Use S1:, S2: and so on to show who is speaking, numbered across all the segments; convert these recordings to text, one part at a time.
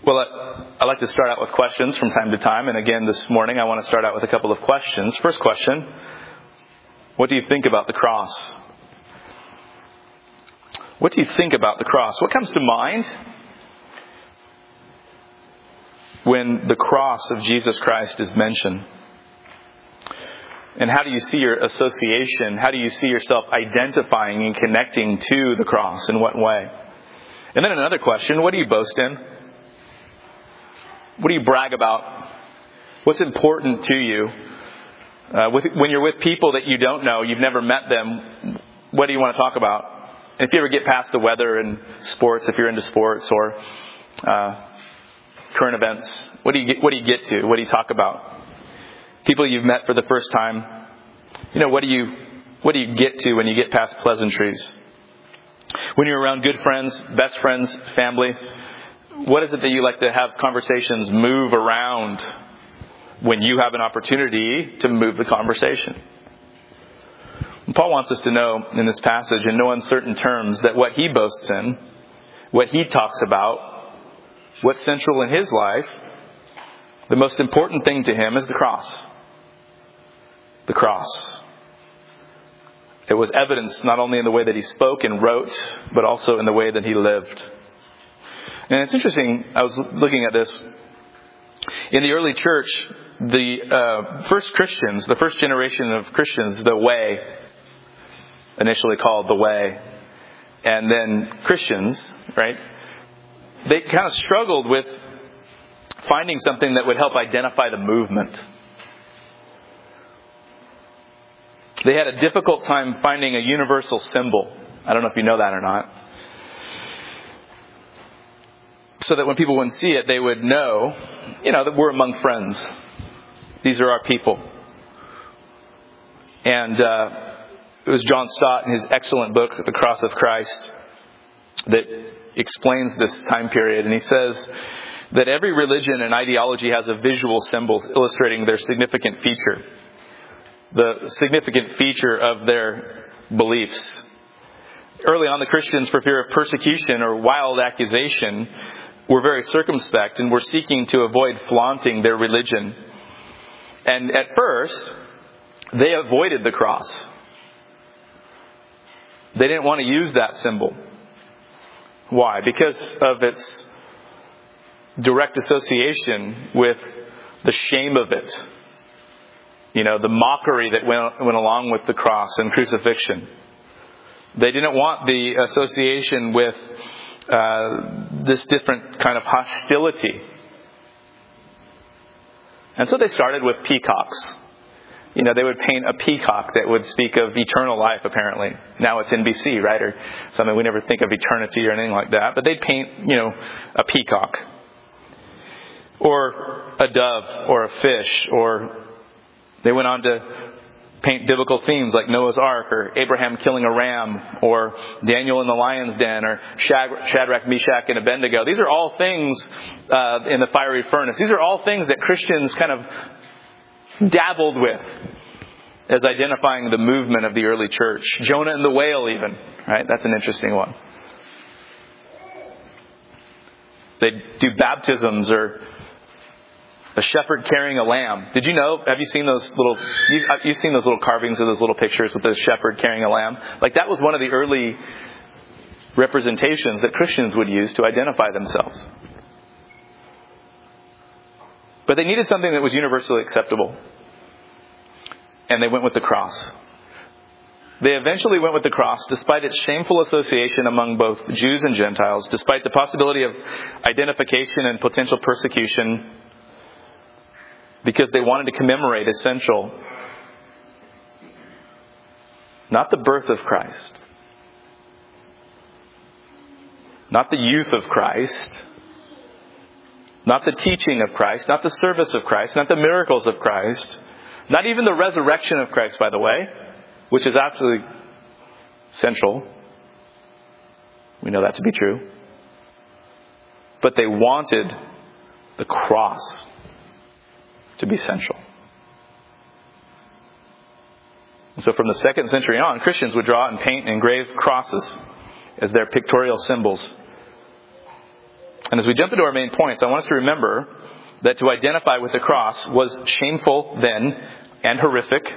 S1: Well, I like to start out with questions from time to time. And again, this morning, I want to start out with a couple of questions. First question, what do you think about the cross? What do you think about the cross? What comes to mind when the cross of Jesus Christ is mentioned? And how do you see your association? How do you see yourself identifying and connecting to the cross? In what way? And then another question, what do you boast in? What do you brag about? What's important to you? When you're with people that you don't know, you've never met them, what do you want to talk about? And if you ever get past the weather and sports, if you're into sports or current events, what do you get to? What do you talk about? People you've met for the first time, what do you get to when you get past pleasantries? When you're around good friends, best friends, family, what is it that you like to have conversations move around when you have an opportunity to move the conversation? And Paul wants us to know in this passage in no uncertain terms that what he boasts in, what he talks about, what's central in his life, the most important thing to him is the cross. The cross. It was evidenced not only in the way that he spoke and wrote, but also in the way that he lived. And it's interesting, I was looking at this. In the early church, the first Christians, the first generation of Christians, the Way, initially called the Way, and then Christians, right? They kind of struggled with finding something that would help identify the movement. They had a difficult time finding a universal symbol. I don't know if you know that or not. So that when people would see it, they would know, that we're among friends. These are our people. And it was John Stott in his excellent book, The Cross of Christ, that explains this time period. And he says that every religion and ideology has a visual symbol illustrating their significant feature. The significant feature of their beliefs. Early on, the Christians, for fear of persecution or wild accusation, were very circumspect and were seeking to avoid flaunting their religion. And at first, they avoided the cross. They didn't want to use that symbol. Why? Because of its direct association with the shame of it. The mockery that went along with the cross and crucifixion. They didn't want the association with this different kind of hostility. And so they started with peacocks. They would paint a peacock that would speak of eternal life, apparently. Now it's NBC, right? Or something, we never think of eternity or anything like that. But they'd paint, a peacock. Or a dove, or a fish, or they went on to paint biblical themes like Noah's Ark, or Abraham killing a ram, or Daniel in the lion's den, or Shadrach, Meshach, and Abednego. These are all things in the fiery furnace. These are all things that Christians kind of dabbled with as identifying the movement of the early church. Jonah and the whale even, right? That's an interesting one. They do baptisms or a shepherd carrying a lamb. Did you know? Have you seen those you've seen those little carvings of those little pictures with the shepherd carrying a lamb? Like that was one of the early representations that Christians would use to identify themselves. But they needed something that was universally acceptable. And they went with the cross. They eventually went with the cross despite its shameful association among both Jews and Gentiles, despite the possibility of identification and potential persecution, because they wanted to commemorate essential, not the birth of Christ, not the youth of Christ, not the teaching of Christ, not the service of Christ, not the miracles of Christ, not even the resurrection of Christ, by the way, which is absolutely central. We know that to be true. But they wanted the cross to be central. And so from the 2nd century on, Christians would draw and paint and engrave crosses as their pictorial symbols. And as we jump into our main points, I want us to remember that to identify with the cross was shameful then and horrific.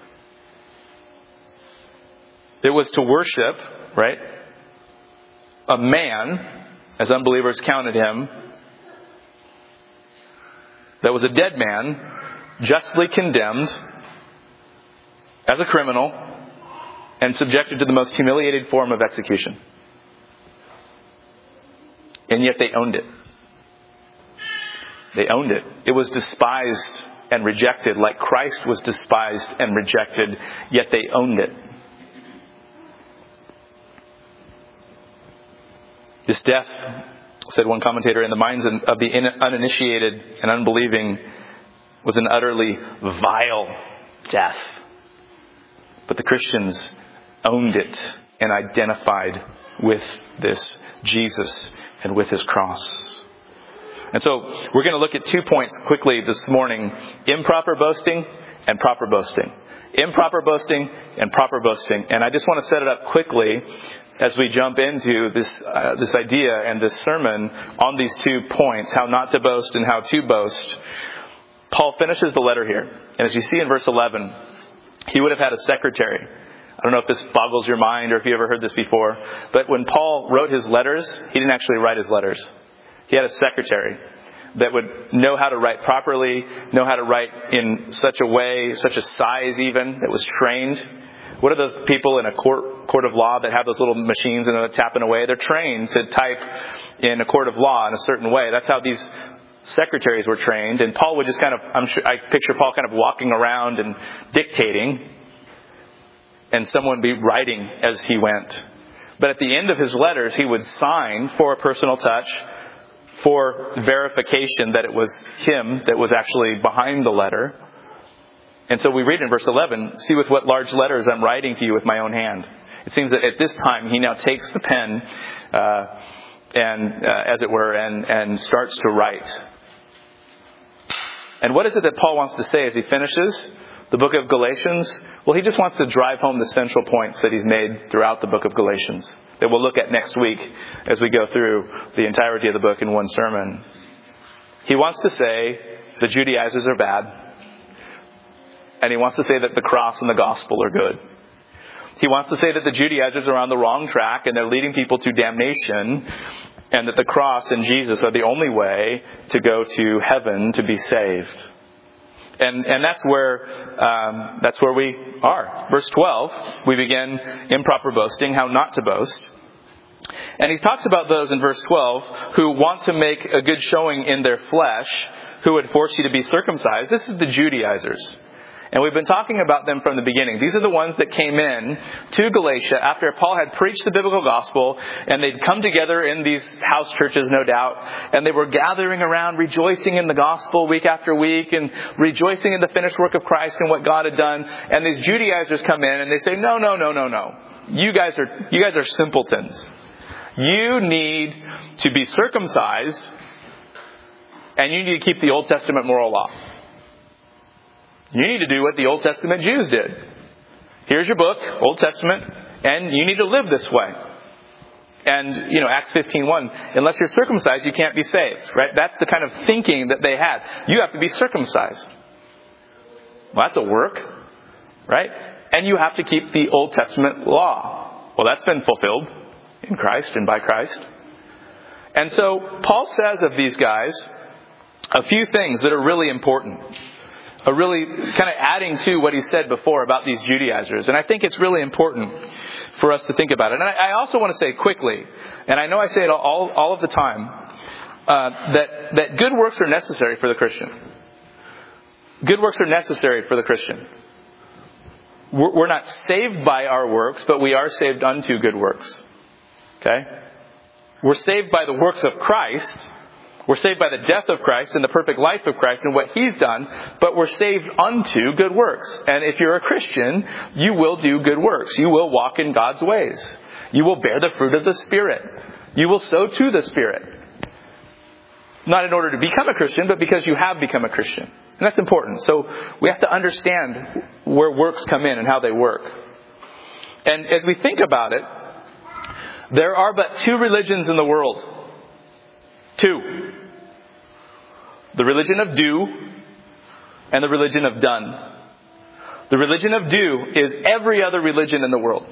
S1: It was to worship, right, a man, as unbelievers counted him, that was a dead man, justly condemned as a criminal and subjected to the most humiliating form of execution. And yet they owned it. They owned it. It was despised and rejected like Christ was despised and rejected, yet they owned it. This death, said one commentator, in the minds of the uninitiated and unbelieving was an utterly vile death. But the Christians owned it and identified with this Jesus and with his cross. And so we're going to look at 2 points quickly this morning. Improper boasting and proper boasting. Improper boasting and proper boasting. And I just want to set it up quickly as we jump into this idea and this sermon on these 2 points, how not to boast and how to boast. Paul finishes the letter here. And as you see in verse 11, he would have had a secretary. I don't know if this boggles your mind or if you ever heard this before, but when Paul wrote his letters, he didn't actually write his letters. He had a secretary that would know how to write properly, know how to write in such a way, such a size even, that was trained. What are those people in a court of law that have those little machines and they're tapping away? They're trained to type in a court of law in a certain way. That's how these secretaries were trained. And Paul would just I picture Paul kind of walking around and dictating, and someone be writing as he went. But at the end of his letters, he would sign for a personal touch, for verification that it was him that was actually behind the letter. And so we read in verse 11, see with what large letters I'm writing to you with my own hand. It seems that at this time he now takes the pen, as it were, and starts to write. And what is it that Paul wants to say as he finishes the book of Galatians? Well, he just wants to drive home the central points that he's made throughout the book of Galatians, that we'll look at next week as we go through the entirety of the book in one sermon. He wants to say the Judaizers are bad, and he wants to say that the cross and the gospel are good. He wants to say that the Judaizers are on the wrong track and they're leading people to damnation, and that the cross and Jesus are the only way to go to heaven to be saved. And that's where we are. Verse 12, we begin improper boasting, how not to boast. And he talks about those in verse 12 who want to make a good showing in their flesh, who would force you to be circumcised. This is the Judaizers. And we've been talking about them from the beginning. These are the ones that came in to Galatia after Paul had preached the biblical gospel, and they'd come together in these house churches, no doubt, and they were gathering around, rejoicing in the gospel week after week, and rejoicing in the finished work of Christ and what God had done. And these Judaizers come in and they say, no. You guys are simpletons. You need to be circumcised, and you need to keep the Old Testament moral law. You need to do what the Old Testament Jews did. Here's your book, Old Testament, and you need to live this way. And, Acts 15:1, unless you're circumcised, you can't be saved, right? That's the kind of thinking that they had. You have to be circumcised. Well, that's a work, right? And you have to keep the Old Testament law. Well, that's been fulfilled in Christ and by Christ. And so Paul says of these guys a few things that are really important. Really kind of adding to what he said before about these Judaizers. And I think it's really important for us to think about it. And I also want to say quickly, and I know I say it all of the time, that good works are necessary for the Christian. Good works are necessary for the Christian. We're not saved by our works, but we are saved unto good works. Okay? We're saved by the works of Christ. We're saved by the death of Christ and the perfect life of Christ and what He's done, but we're saved unto good works. And if you're a Christian, you will do good works. You will walk in God's ways. You will bear the fruit of the Spirit. You will sow to the Spirit. Not in order to become a Christian, but because you have become a Christian. And that's important. So we have to understand where works come in and how they work. And as we think about it, there are but two religions in the world. Two, the religion of do and the religion of done. The religion of do is every other religion in the world.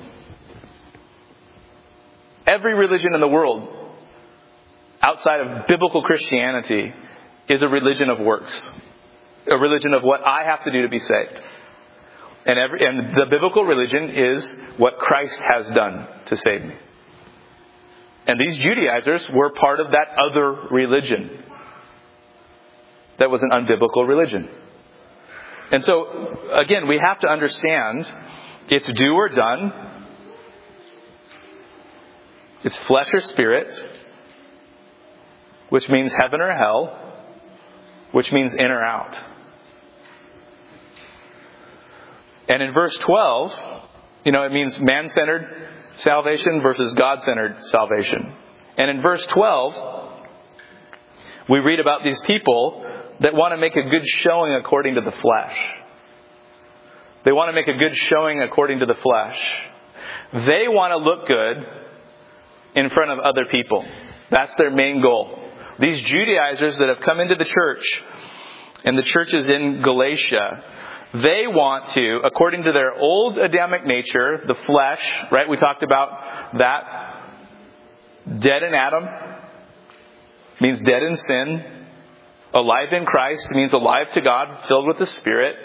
S1: Every religion in the world outside of biblical Christianity is a religion of works. A religion of what I have to do to be saved. And the biblical religion is what Christ has done to save me. And these Judaizers were part of that other religion. That was an unbiblical religion. And so, again, we have to understand it's do or done. It's flesh or spirit, which means heaven or hell, which means in or out. And in verse 12, it means man-centered salvation versus God-centered salvation. And in verse 12, we read about these people that want to make a good showing according to the flesh. They want to make a good showing according to the flesh. They want to look good in front of other people. That's their main goal. These Judaizers that have come into the church, and the church is in Galatia, they want to, according to their old Adamic nature, the flesh, right? We talked about that. Dead in Adam means dead in sin. Alive in Christ means alive to God, filled with the Spirit.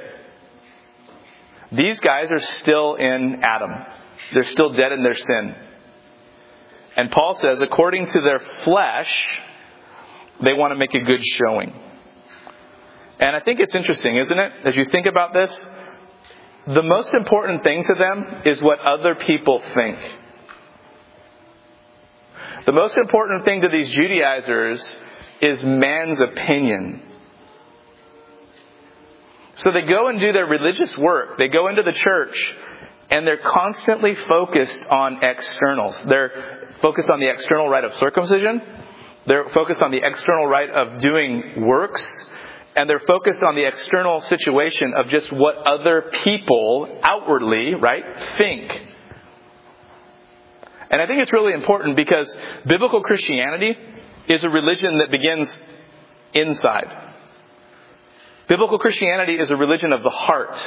S1: These guys are still in Adam. They're still dead in their sin. And Paul says, according to their flesh, they want to make a good showing. And I think it's interesting, isn't it? As you think about this, the most important thing to them is what other people think. The most important thing to these Judaizers is man's opinion. So they go and do their religious work. They go into the church and they're constantly focused on externals. They're focused on the external rite of circumcision. They're focused on the external rite of doing works. And they're focused on the external situation of just what other people outwardly, right, think. And I think it's really important because biblical Christianity is a religion that begins inside. Biblical Christianity is a religion of the heart.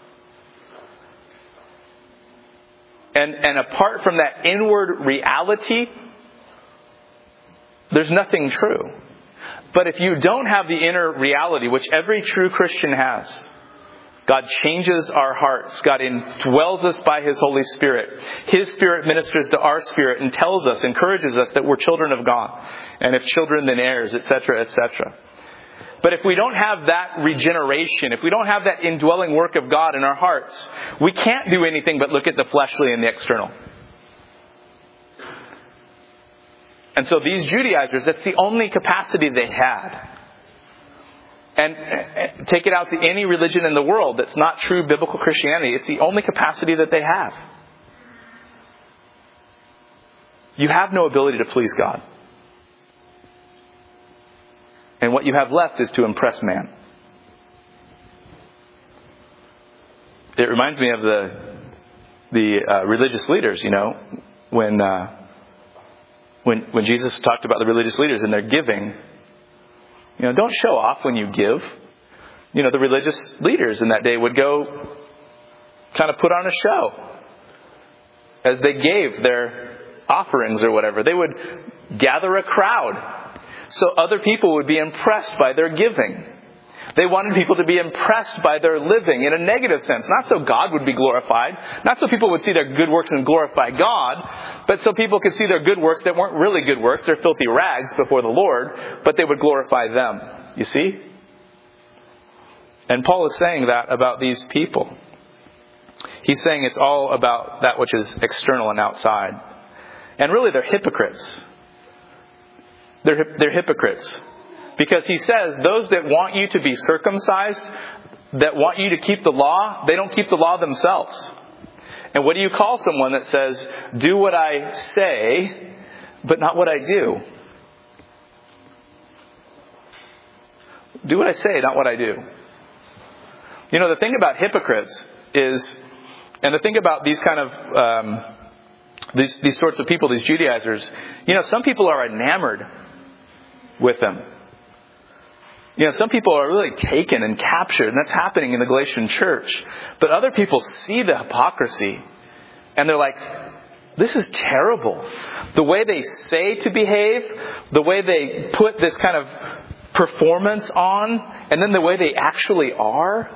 S1: And apart from that inward reality, there's nothing true. But if you don't have the inner reality, which every true Christian has, God changes our hearts. God indwells us by His Holy Spirit. His Spirit ministers to our spirit and tells us, encourages us that we're children of God. And if children, then heirs, etc., etc. But if we don't have that regeneration, if we don't have that indwelling work of God in our hearts, we can't do anything but look at the fleshly and the external. And so these Judaizers, that's the only capacity they had. And take it out to any religion in the world that's not true biblical Christianity. It's the only capacity that they have. You have no ability to please God. And what you have left is to impress man. It reminds me of the religious leaders, when Jesus talked about the religious leaders and their giving. Don't show off when you give. The religious leaders in that day would go kind of put on a show as they gave their offerings or whatever. They would gather a crowd so other people would be impressed by their giving. They wanted people to be impressed by their living in a negative sense. Not so God would be glorified. Not so people would see their good works and glorify God. But so people could see their good works that weren't really good works. They're filthy rags before the Lord. But they would glorify them. You see? And Paul is saying that about these people. He's saying it's all about that which is external and outside. And really they're hypocrites. They're hypocrites. Because he says, those that want you to be circumcised, that want you to keep the law, they don't keep the law themselves. And what do you call someone that says, do what I say, but not what I do? Do what I say, not what I do. The thing about hypocrites is, and the thing about these kind of, these sorts of people, these Judaizers, some people are enamored with them. You know, some people are really taken and captured, and that's happening in the Galatian church. But other people see the hypocrisy, and they're like, this is terrible. The way they say to behave, the way they put this kind of performance on, and then the way they actually are.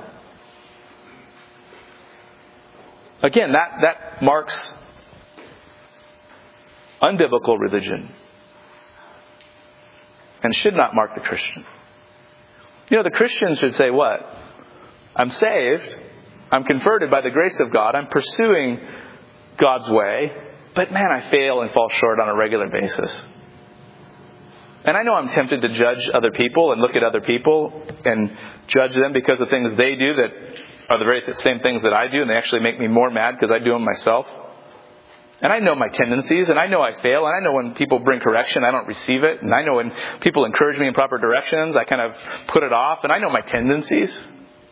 S1: Again, that marks unbiblical religion and should not mark the Christian. You know, the Christian should say what? I'm saved. I'm converted by the grace of God. I'm pursuing God's way. But man, I fail and fall short on a regular basis. And I know I'm tempted to judge other people and look at other people and judge them because of things they do that are the very same things that I do, and they actually make me more mad because I do them myself. And I know my tendencies, and I know I fail, and I know when people bring correction, I don't receive it. And I know when people encourage me in proper directions, I kind of put it off, and I know my tendencies.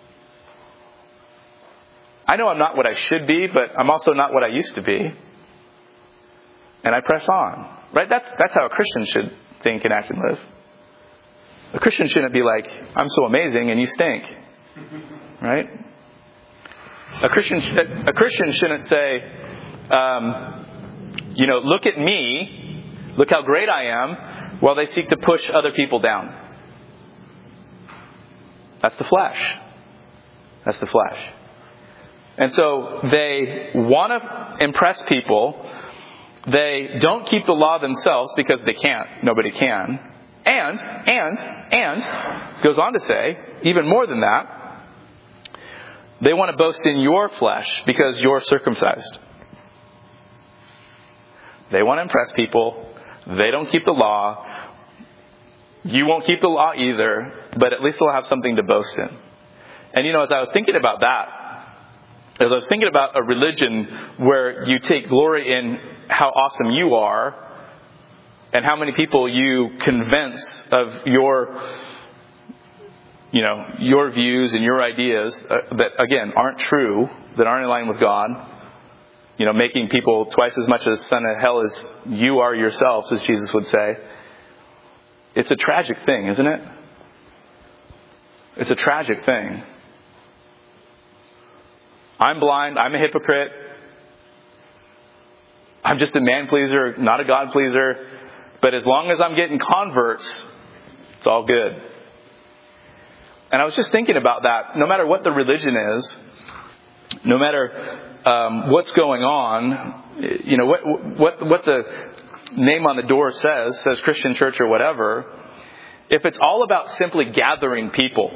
S1: I know I'm not what I should be, but I'm also not what I used to be. And I press on. Right? That's how a Christian should think and act and live. A Christian shouldn't be like, I'm so amazing and you stink. Right? A Christian shouldn't say, look at me, look how great I am, while they seek to push other people down. That's the flesh. That's the flesh. And so they want to impress people. They don't keep the law themselves because they can't. Nobody can. And, goes on to say, even more than that, they want to boast in your flesh because you're circumcised. They want to impress people. They don't keep the law. You won't keep the law either, but at least they'll have something to boast in. And as I was thinking about that, as I was thinking about a religion where you take glory in how awesome you are and how many people you convince of your views and your ideas that, again, aren't true, that aren't in line with God. Making people twice as much of a son of hell as you are yourselves, as Jesus would say. It's a tragic thing, isn't it? It's a tragic thing. I'm blind. I'm a hypocrite. I'm just a man pleaser, not a God pleaser. But as long as I'm getting converts, it's all good. And I was just thinking about that. No matter what the religion is, no matter what's going on, what the name on the door says Christian church or whatever, if it's all about simply gathering people,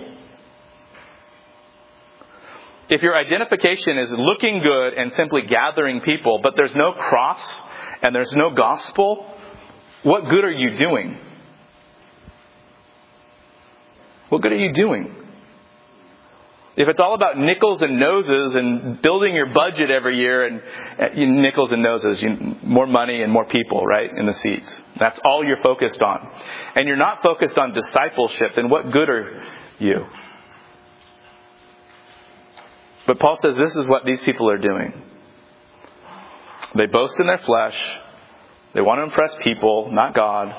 S1: if your identification is looking good and simply gathering people, but there's no cross and there's no gospel, what good are you doing? What good are you doing? If it's all about nickels and noses and building your budget every year and nickels and noses, more money and more people, right, in the seats. That's all you're focused on. And you're not focused on discipleship, then what good are you? But Paul says this is what these people are doing. They boast in their flesh. They want to impress people, not God.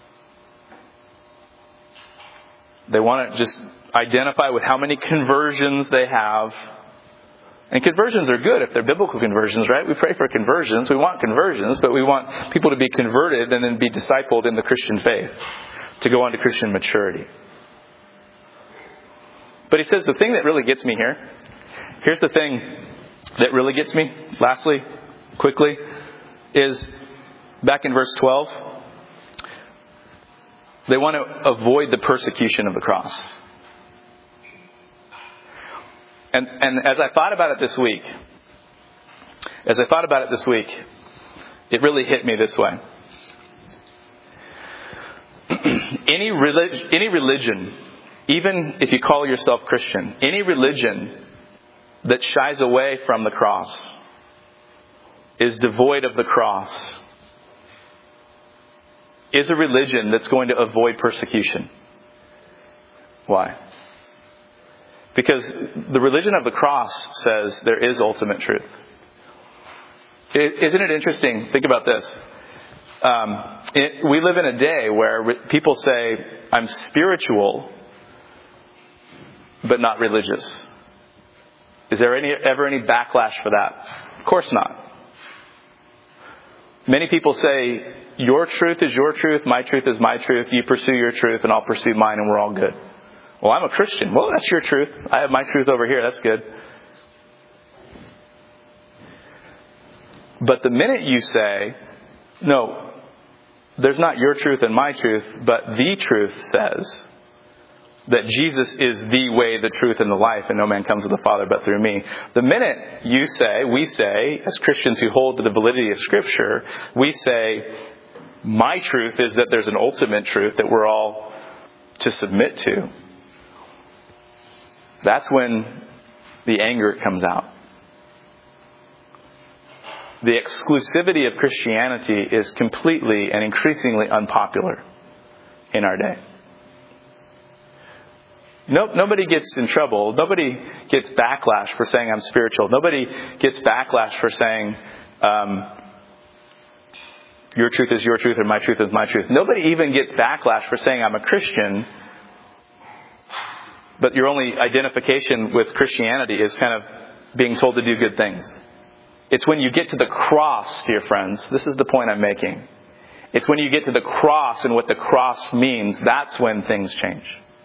S1: They want to just identify with how many conversions they have. And conversions are good if they're biblical conversions, right? We pray for conversions. We want conversions, but we want people to be converted and then be discipled in the Christian faith, to go on to Christian maturity. But he says the thing that really gets me here, here's the thing that really gets me, lastly, quickly, is back in verse 12. They want to avoid the persecution of the cross. And as I thought about it this week, it really hit me this way. Any religion, even if you call yourself Christian, any religion that shies away from the cross is devoid of the cross, is a religion that's going to avoid persecution. Why? Because the religion of the cross says there is ultimate truth. Isn't it interesting? Think about this. We live in a day where people say, I'm spiritual, but not religious. Is there ever any backlash for that? Of course not. Many people say, your truth is your truth, my truth is my truth, you pursue your truth and I'll pursue mine and we're all good. Well, I'm a Christian. Well, that's your truth. I have my truth over here. That's good. But the minute you say, no, there's not your truth and my truth, but the truth says that Jesus is the way, the truth, and the life, and no man comes to the Father but through me. The minute we say, as Christians who hold to the validity of Scripture, we say, my truth is that there's an ultimate truth that we're all to submit to. That's when the anger comes out. The exclusivity of Christianity is completely and increasingly unpopular in our day. Nobody gets in trouble. Nobody gets backlash for saying I'm spiritual. Nobody gets backlash for saying your truth is your truth and my truth is my truth. Nobody even gets backlash for saying I'm a Christian, but your only identification with Christianity is kind of being told to do good things. It's when you get to the cross, dear friends, this is the point I'm making. It's when you get to the cross and what the cross means, that's when things change.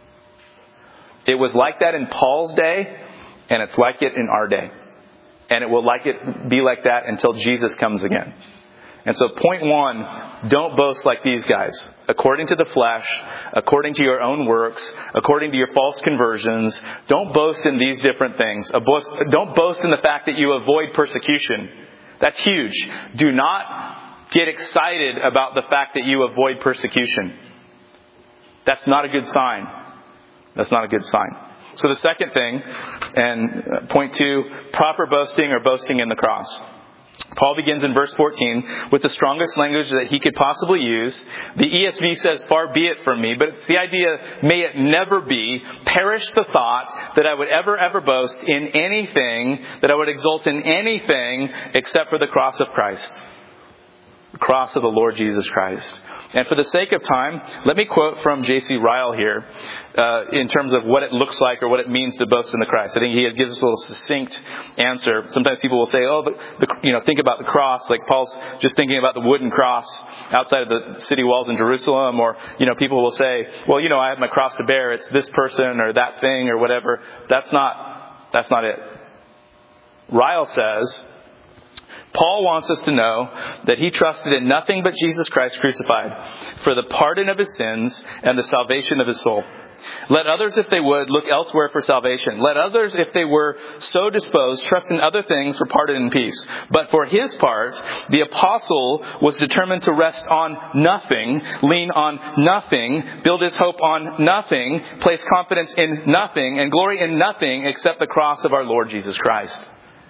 S1: It was like that in Paul's day, and it's like it in our day. And it will be like that until Jesus comes again. And so point one, don't boast like these guys. According to the flesh, according to your own works, according to your false conversions. Don't boast in these different things. Don't boast in the fact that you avoid persecution. That's huge. Do not get excited about the fact that you avoid persecution. That's not a good sign. That's not a good sign. So the second thing, and point two, proper boasting or boasting in the cross. Paul begins in verse 14 with the strongest language that he could possibly use. The ESV says, far be it from me, but it's the idea, may it never be, perish the thought that I would ever boast in anything, that I would exult in anything except for the cross of Christ. The cross of the Lord Jesus Christ. And for the sake of time, let me quote from J.C. Ryle here in terms of what it looks like or what it means to boast in the Christ. I think he gives us a little succinct answer. Sometimes people will say, think about the cross, like Paul's just thinking about the wooden cross outside of the city walls in Jerusalem. Or, people will say, I have my cross to bear. It's this person or that thing or whatever. That's not it. Ryle says, Paul wants us to know that he trusted in nothing but Jesus Christ crucified for the pardon of his sins and the salvation of his soul. Let others, if they would, look elsewhere for salvation. Let others, if they were so disposed, trust in other things for pardon and peace. But for his part, the apostle was determined to rest on nothing, lean on nothing, build his hope on nothing, place confidence in nothing, and glory in nothing except the cross of our Lord Jesus Christ.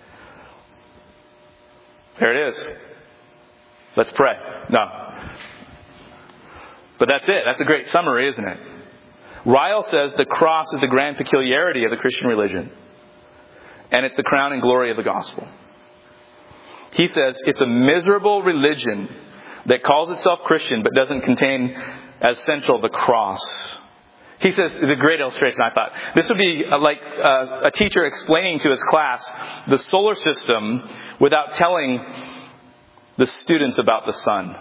S1: There it is. Let's pray. No. But that's it. That's a great summary, isn't it? Ryle says the cross is the grand peculiarity of the Christian religion. And it's the crown and glory of the gospel. He says it's a miserable religion that calls itself Christian but doesn't contain as central the cross. He says, the great illustration I thought, this would be like a teacher explaining to his class the solar system without telling the students about the sun.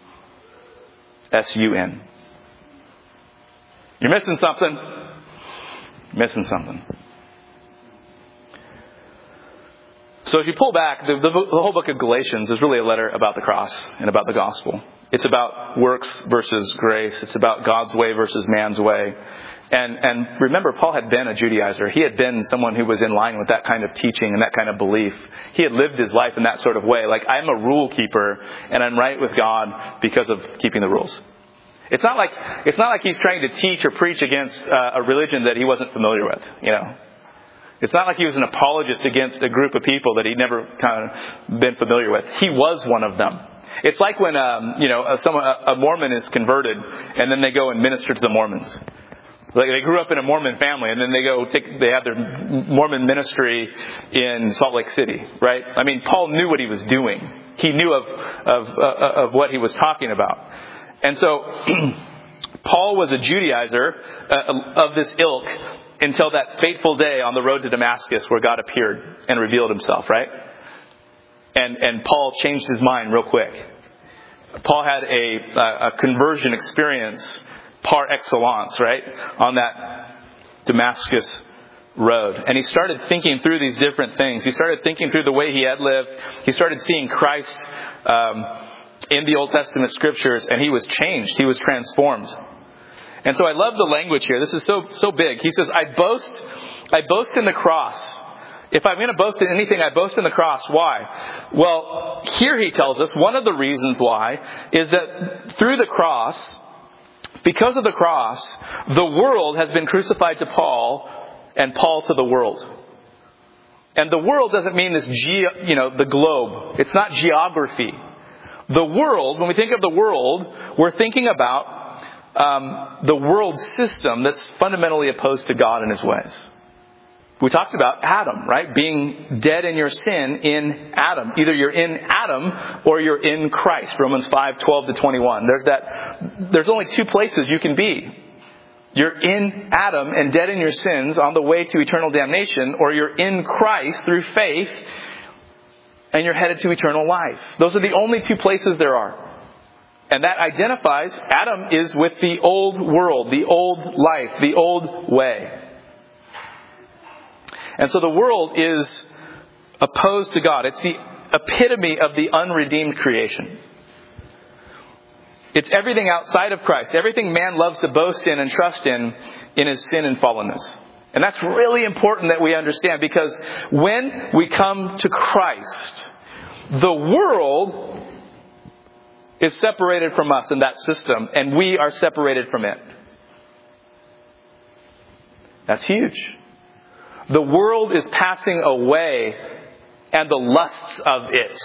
S1: S-U-N. You're missing something. Missing something. So as you pull back, the whole book of Galatians is really a letter about the cross and about the gospel. It's about works versus grace. It's about God's way versus man's way. And remember, Paul had been a Judaizer. He had been someone who was in line with that kind of teaching and that kind of belief. He had lived his life in that sort of way. Like, I'm a rule keeper and I'm right with God because of keeping the rules. It's not like he's trying to teach or preach against a religion that he wasn't familiar with, It's not like he was an apologist against a group of people that he'd never kind of been familiar with. He was one of them. It's like when, a Mormon is converted and then they go and minister to the Mormons. Like, they grew up in a Mormon family and then they have their Mormon ministry in Salt Lake City, right? I mean, Paul knew what he was doing. he knew of what he was talking about. And so Paul was a Judaizer of this ilk until that fateful day on the road to Damascus where God appeared and revealed himself, right? And Paul changed his mind real quick. Paul had a conversion experience par excellence, right, on that Damascus road. And he started thinking through these different things. He started thinking through the way he had lived. He started seeing Christ in the Old Testament scriptures, and he was changed. He was transformed. And so I love the language here. This is so big. He says, I boast in the cross. If I'm going to boast in anything, I boast in the cross. Why? Well, here he tells us one of the reasons why is that through the cross, because of the cross, the world has been crucified to Paul and Paul to the world. And the world doesn't mean this, the globe. It's not geography. The world, when we think of the world, we're thinking about the world system that's fundamentally opposed to God and his ways. We talked about Adam, right? Being dead in your sin in Adam. Either you're in Adam or you're in Christ. Romans 5:12-21. There's only two places you can be. You're in Adam and dead in your sins on the way to eternal damnation, or you're in Christ through faith and you're headed to eternal life. Those are the only two places there are. And that identifies Adam is with the old world, the old life, the old way. And so the world is opposed to God. It's the epitome of the unredeemed creation. It's everything outside of Christ. Everything man loves to boast in and trust in his sin and fallenness. And that's really important that we understand, because when we come to Christ, the world is separated from us in that system, and we are separated from it. That's huge. The world is passing away, and the lusts of it.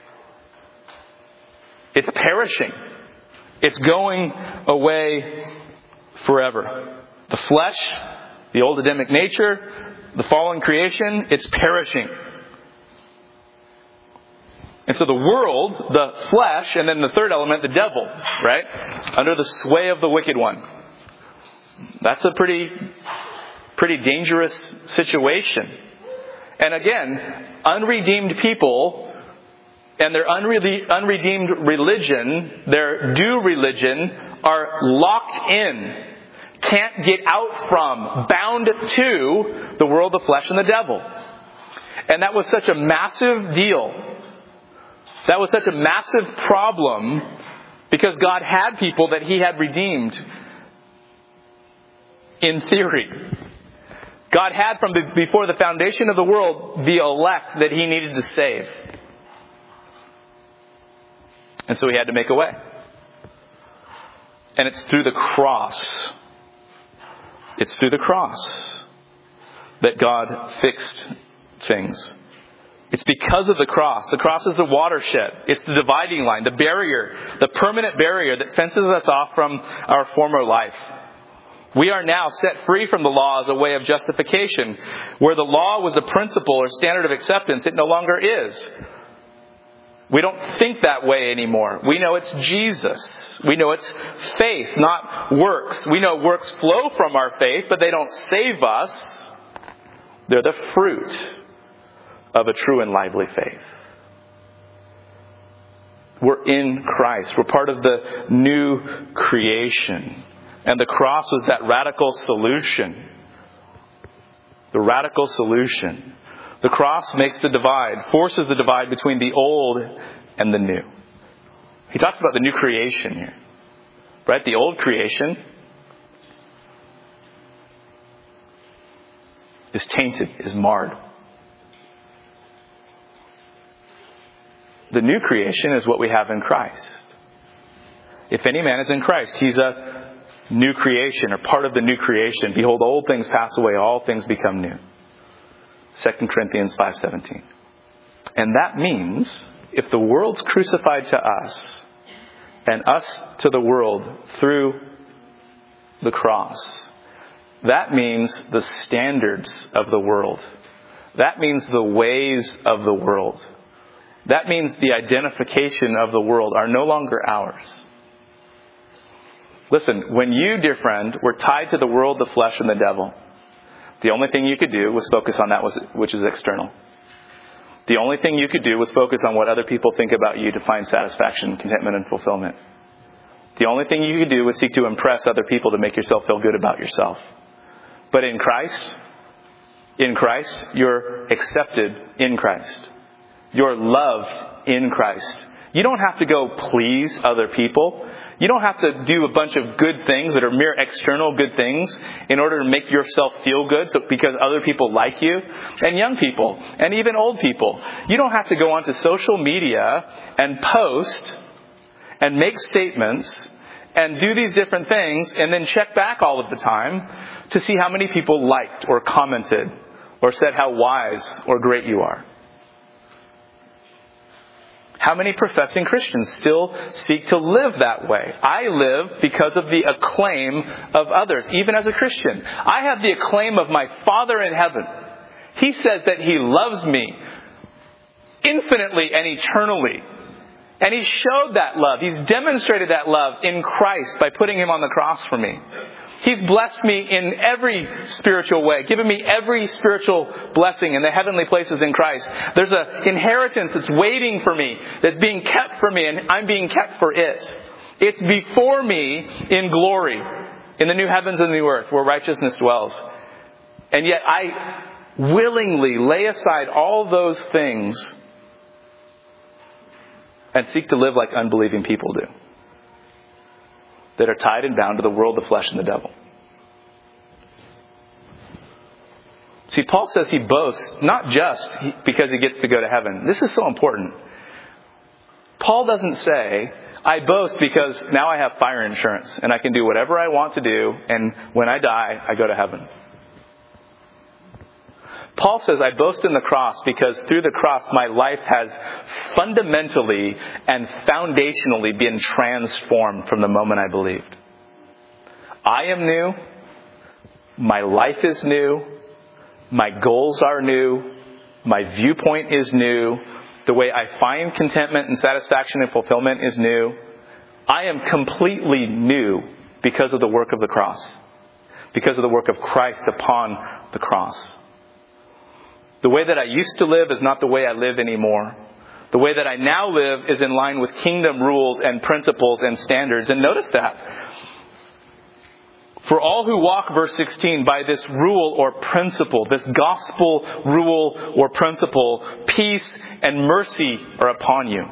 S1: It's perishing. It's going away forever. The flesh, the old Adamic nature, the fallen creation, it's perishing. And so the world, the flesh, and then the third element, the devil, right? Under the sway of the wicked one. That's a pretty dangerous situation. And again, unredeemed people and their unredeemed religion, their due religion, are locked in, can't get out from, bound to the world, the flesh, and the devil. And that was such a massive deal. That was such a massive problem because God had people that he had redeemed in theory. God had from before the foundation of the world the elect that he needed to save. And so he had to make a way. And it's through the cross. It's through the cross that God fixed things. It's because of the cross. The cross is the watershed. It's the dividing line, the barrier, the permanent barrier that fences us off from our former life. We are now set free from the law as a way of justification. Where the law was the principle or standard of acceptance, it no longer is. We don't think that way anymore. We know it's Jesus. We know it's faith, not works. We know works flow from our faith, but they don't save us. They're the fruit of a true and lively faith. We're in Christ. We're part of the new creation. And the cross was that radical solution. The radical solution. The cross makes the divide, forces the divide between the old and the new. He talks about the new creation here. Right? The old creation is tainted, is marred. The new creation is what we have in Christ. If any man is in Christ, he's a new creation, or part of the new creation. Behold, old things pass away, all things become new. 2 Corinthians 5:17. And that means, if the world's crucified to us, and us to the world through the cross, that means the standards of the world. That means the ways of the world that means the identification of the world are no longer ours. Listen, when you, dear friend, were tied to the world, the flesh, and the devil, the only thing you could do was focus on that which is external. The only thing you could do was focus on what other people think about you to find satisfaction, contentment, and fulfillment. The only thing you could do was seek to impress other people to make yourself feel good about yourself. But in Christ, you're accepted in Christ. You're loved in Christ. You don't have to go please other people. You don't have to do a bunch of good things that are mere external good things in order to make yourself feel good because other people like you. And young people, and even old people. You don't have to go onto social media and post and make statements and do these different things and then check back all of the time to see how many people liked or commented or said how wise or great you are. How many professing Christians still seek to live that way? I live because of the acclaim of others, even as a Christian. I have the acclaim of my Father in heaven. He says that He loves me infinitely and eternally. And He showed that love. He's demonstrated that love in Christ by putting Him on the cross for me. He's blessed me in every spiritual way, given me every spiritual blessing in the heavenly places in Christ. There's an inheritance that's waiting for me, that's being kept for me, and I'm being kept for it. It's before me in glory, in the new heavens and the new earth, where righteousness dwells. And yet I willingly lay aside all those things and seek to live like unbelieving people do, that are tied and bound to the world, the flesh, and the devil. See, Paul says he boasts not just because he gets to go to heaven. This is so important. Paul doesn't say, I boast because now I have fire insurance and I can do whatever I want to do, and when I die, I go to heaven. Paul says, I boast in the cross because through the cross my life has fundamentally and foundationally been transformed from the moment I believed. I am new. My life is new. My goals are new. My viewpoint is new. The way I find contentment and satisfaction and fulfillment is new. I am completely new because of the work of the cross. Because of the work of Christ upon the cross. The way that I used to live is not the way I live anymore. The way that I now live is in line with kingdom rules and principles and standards. And notice that. For all who walk, verse 16, by this rule or principle, this gospel rule or principle, peace and mercy are upon you.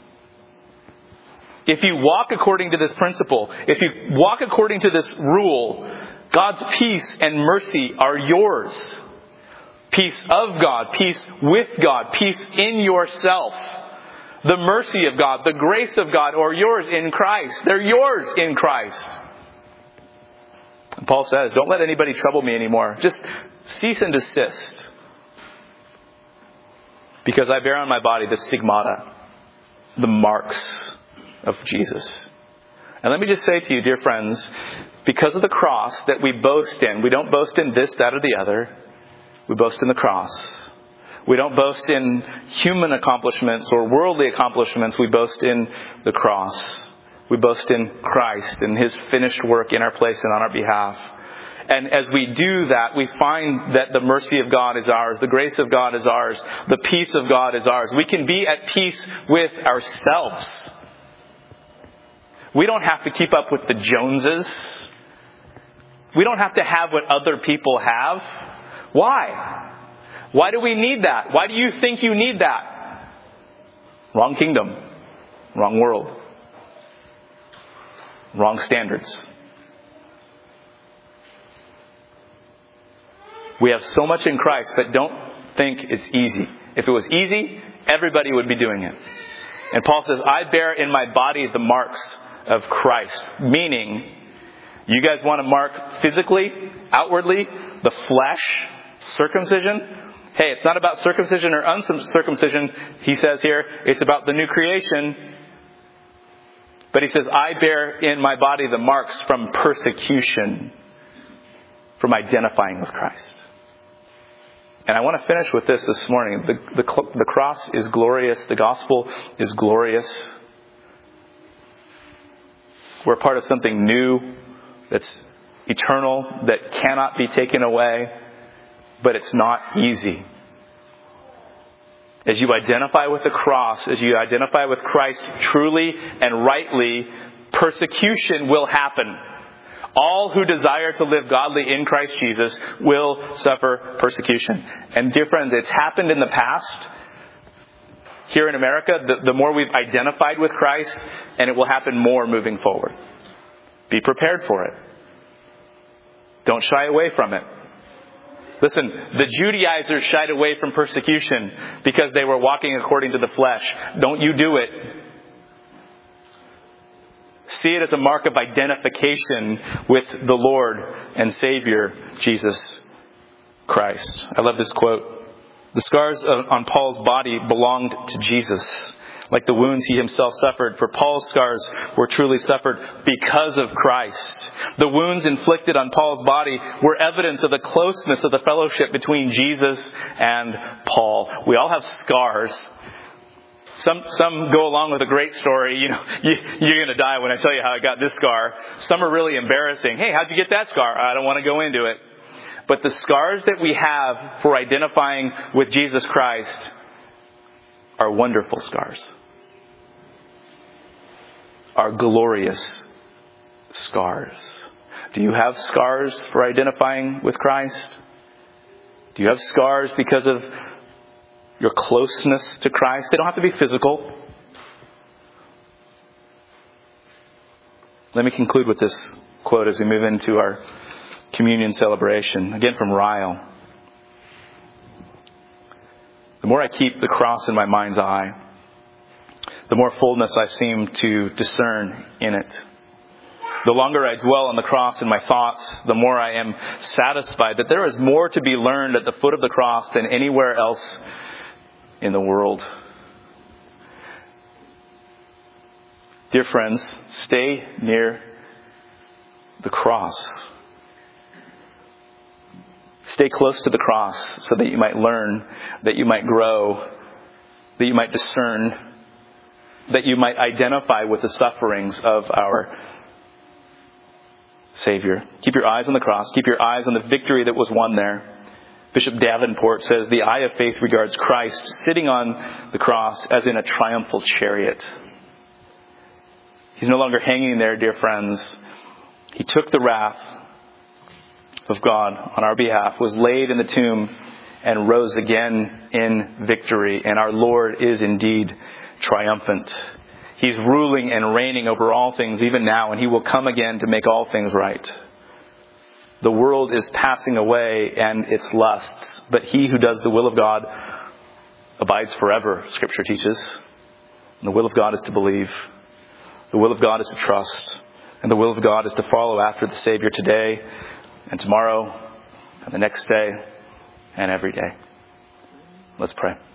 S1: If you walk according to this principle, if you walk according to this rule, God's peace and mercy are yours. Peace of God, peace with God, peace in yourself. The mercy of God, the grace of God are yours in Christ. They're yours in Christ. And Paul says, don't let anybody trouble me anymore. Just cease and desist. Because I bear on my body the stigmata, the marks of Jesus. And let me just say to you, dear friends, because of the cross that we boast in, we don't boast in this, that, or the other. We boast in the cross. We don't boast in human accomplishments or worldly accomplishments. We boast in the cross. We boast in Christ and His finished work in our place and on our behalf. And as we do that, we find that the mercy of God is ours. The grace of God is ours. The peace of God is ours. We can be at peace with ourselves. We don't have to keep up with the Joneses. We don't have to have what other people have. Why? Why do we need that? Why do you think you need that? Wrong kingdom. Wrong world. Wrong standards. We have so much in Christ, but don't think it's easy. If it was easy, everybody would be doing it. And Paul says, I bear in my body the marks of Christ. Meaning, you guys want to mark physically, outwardly, the flesh, circumcision? Hey, it's not about circumcision or uncircumcision, he says here. It's about the new creation. But he says, I bear in my body the marks from persecution, from identifying with Christ. And I want to finish with this morning. The cross is glorious. The gospel is glorious. We're part of something new that's eternal, that cannot be taken away, but it's not easy. As you identify with the cross, as you identify with Christ truly and rightly, persecution will happen. All who desire to live godly in Christ Jesus will suffer persecution. And dear friends, it's happened in the past. Here in America, the more we've identified with Christ, and it will happen more moving forward. Be prepared for it. Don't shy away from it. Listen, the Judaizers shied away from persecution because they were walking according to the flesh. Don't you do it. See it as a mark of identification with the Lord and Savior, Jesus Christ. I love this quote. The scars on Paul's body belonged to Jesus, like the wounds he himself suffered. For Paul's scars were truly suffered because of Christ. The wounds inflicted on Paul's body were evidence of the closeness of the fellowship between Jesus and Paul. We all have scars. Some go along with a great story. You're going to die when I tell you how I got this scar. Some are really embarrassing. Hey, how'd you get that scar? I don't want to go into it. But the scars that we have for identifying with Jesus Christ are wonderful scars. Are glorious scars. Do you have scars for identifying with Christ? Do you have scars because of your closeness to Christ? They don't have to be physical. Let me conclude with this quote as we move into our communion celebration. Again from Ryle. The more I keep the cross in my mind's eye, the more fullness I seem to discern in it. The longer I dwell on the cross in my thoughts, the more I am satisfied that there is more to be learned at the foot of the cross than anywhere else in the world. Dear friends, stay near the cross. Stay close to the cross so that you might learn, that you might grow, that you might discern, that you might identify with the sufferings of our Savior. Keep your eyes on the cross. Keep your eyes on the victory that was won there. Bishop Davenport says, the eye of faith regards Christ sitting on the cross as in a triumphal chariot. He's no longer hanging there, dear friends. He took the wrath of God on our behalf, was laid in the tomb, and rose again in victory. And our Lord is indeed triumphant. He's ruling and reigning over all things even now, and He will come again to make all things right. The world is passing away and its lusts, but he who does the will of God abides forever, Scripture teaches. And the will of God is to believe. The will of God is to trust. And the will of God is to follow after the Savior today and tomorrow and the next day and every day. Let's pray.